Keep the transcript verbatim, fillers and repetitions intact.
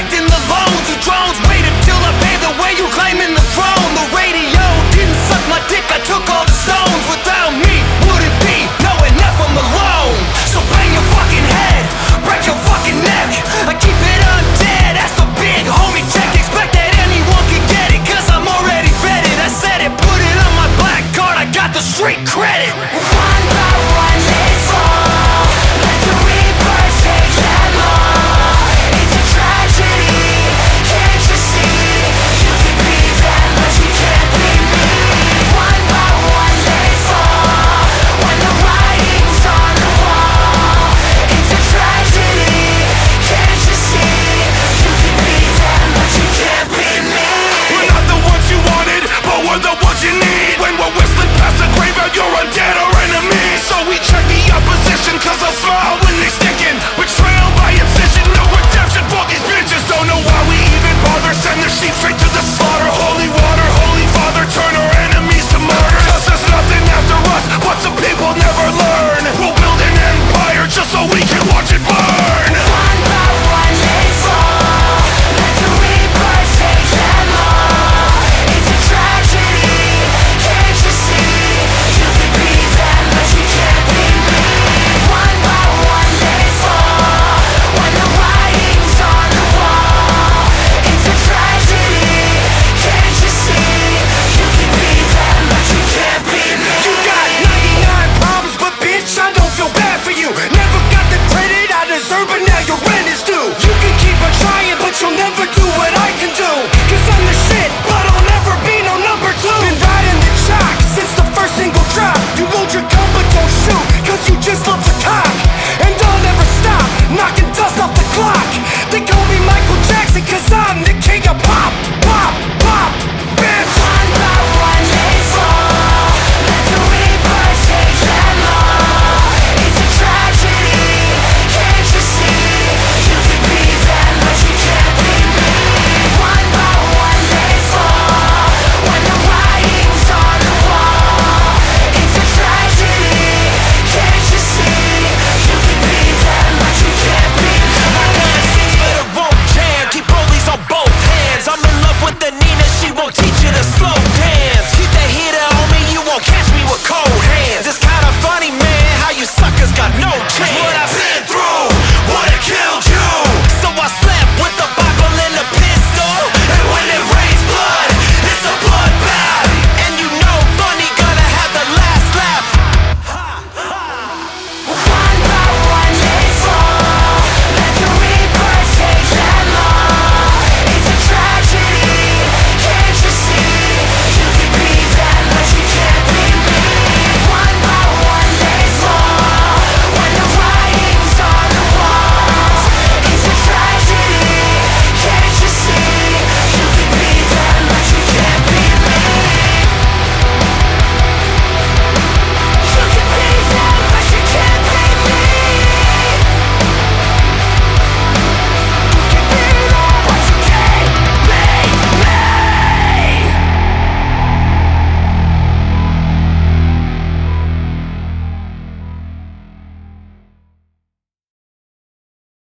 collecting the loans. You drones waited till I paved the way, you claiming the throne. The radio didn't suck my dick, I took all the stones. Without me, wouldn't be no enough, I'm alone. So bang your fucking head, break your fucking neck. I keep it undead, that's the big homie check. Expect that anyone can get it, cause I'm already vetted. I said it, put it on my black card, I got the street credit. One by one they fall, let the reaper take that law. It's a tragedy, can't you see? You can be them, but you can't be me. One by one they fall, when the writing's on the wall. It's a tragedy, can't you see? You can be them, but you can't be me. We're not the ones you wanted, but we're the ones you need. When we're whistling past the graveyard, you're undead or enemy. So we check the opposition, cause they'll smile when they stickin'. Betrayal by incision, no redemption for these bitches. Don't know why we even bother, send their sheep straight